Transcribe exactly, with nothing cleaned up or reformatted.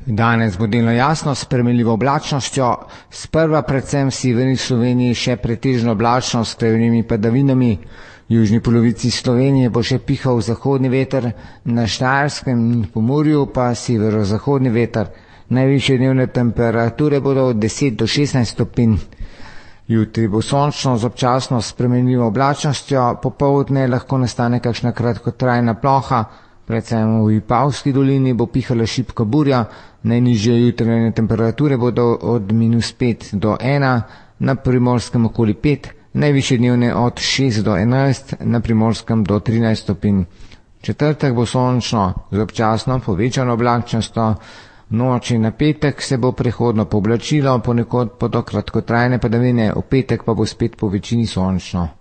Danes bo delno jasno s spremenljivo oblačnostjo, sprva predvsem v severni Sloveniji še pretežno oblačno s krajevnimi padavinami. V južni polovici Slovenije bo še pihal zahodni veter, na Štajerskem in Pomurju pa severozahodni veter. Najvišje dnevne temperature bodo od deset do šestnajst stopinj. Jutri bo sončno z občasno spremenljivo oblačnostjo, popoldne lahko nastane kakšna kratkotrajna ploha, predvsem v Vipavski dolini bo pihala šibka burja, najnižje jutranje temperature bodo od minus pet do ena, na Primorskem okoli pet, najvišje dnevne od šest do enajst, na Primorskem do trinajst stopinj. Četrtek bo sončno z občasno povečano oblačnostjo, v noči na petek se bo prehodno pooblačilo, ponekod bodo kratkotrajne padavine, v petek pa bo spet po večini sončno.